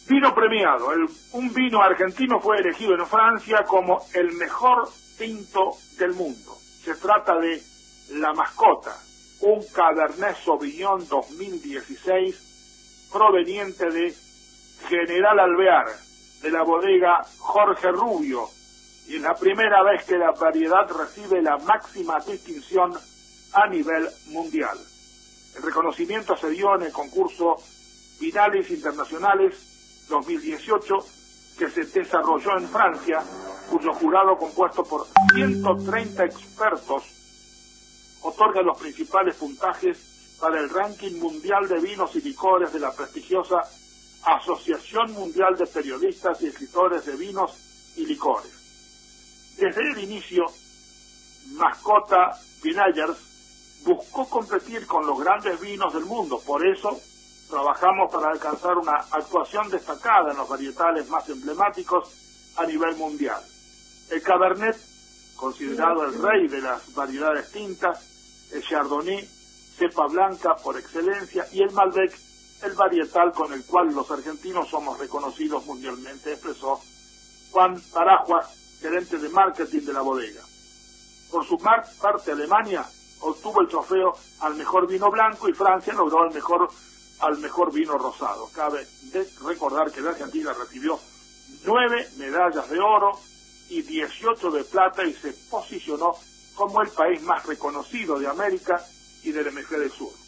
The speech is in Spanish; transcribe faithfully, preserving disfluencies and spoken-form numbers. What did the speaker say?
Vino premiado. El, un vino argentino fue elegido en Francia como el mejor tinto del mundo. Se trata de La Mascota, un Cabernet Sauvignon dos mil dieciséis proveniente de General Alvear, de la bodega Jorge Rubio, y es la primera vez que la variedad recibe la máxima distinción a nivel mundial. El reconocimiento se dio en el concurso Vinales Internacionales dos mil dieciocho, que se desarrolló en Francia, cuyo jurado, compuesto por ciento treinta expertos, otorga los principales puntajes para el ranking mundial de vinos y licores de la prestigiosa Asociación Mundial de Periodistas y Escritores de Vinos y Licores. Desde el inicio, Mascota Vineyards buscó competir con los grandes vinos del mundo. Por eso trabajamos para alcanzar una actuación destacada en los varietales más emblemáticos a nivel mundial. El Cabernet, considerado el rey de las variedades tintas, el Chardonnay, cepa blanca por excelencia, y el Malbec, el varietal con el cual los argentinos somos reconocidos mundialmente, expresó Juan Tarajua, gerente de marketing de la bodega. Por su parte, Alemania obtuvo el trofeo al mejor vino blanco y Francia logró el mejor al mejor vino rosado. Cabe recordar que la Argentina recibió nueve medallas de oro y dieciocho de plata y se posicionó como el país más reconocido de América y del hemisferio sur.